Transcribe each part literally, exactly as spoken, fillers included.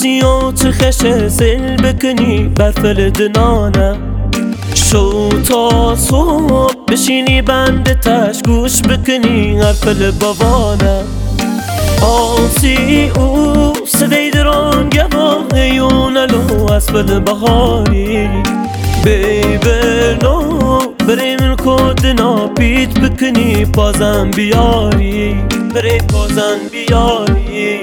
رسیو چه خشه زل بکنی برفل دنانه شو تا صبح بشینی بند تش گوش بکنی حرفل بابانه آسی او صدای دران گواه یونلو اسبل بهاری بیبرنو بری من کدنا پیت بکنی پازم بیاری بری پازم بیاری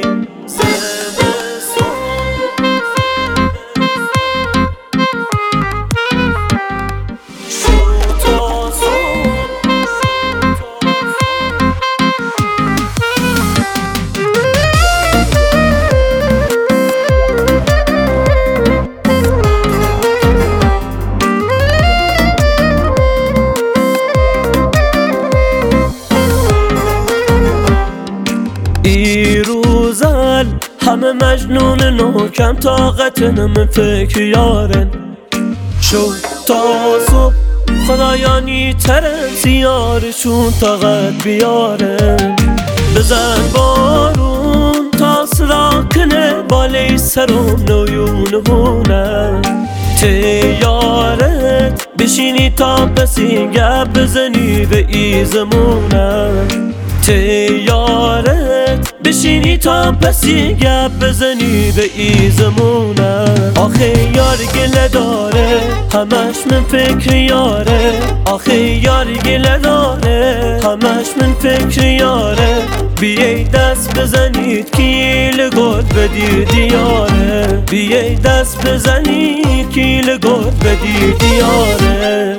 ایروزل همه مجنونن و کم طاقتن من فکر یارن شو تا صبح خدایانی ترن زیارشون طاقت بیارن بزن بارون تا صدا کنه بالای سرم نویون هونه تیارت بشینی تا بسی گپ بزنی به ایزمونه تیارت بشینی تا پسی گپ بزنی به ایزمونه آخه یار گله داره همش من فکر یاره آخه یار گله داره همش من فکر یاره بیای دست بزنید کیل گل بدی دیاره بیای دست بزنید کیل گل بدی دیاره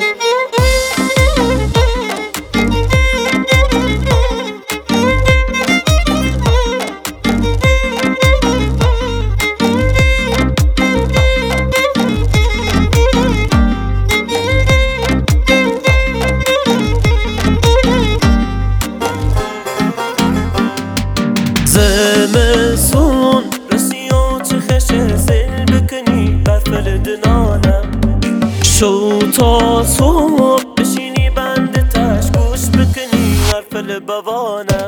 زمستون رسیو چه خشه زل بکنی برفل دنانه شو تا صبح بشینی بند تش گوش بکنی حرفل بابانه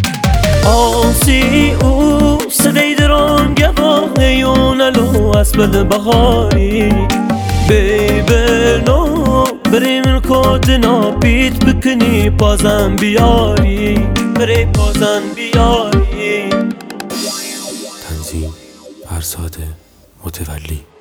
آسی او صدای دران گواه یونلو اسبل بهاری بیبرنو بری من کدنا پیت بکنی پازم بیاری بری پازم بیاری تنظیم فرزاد متولی.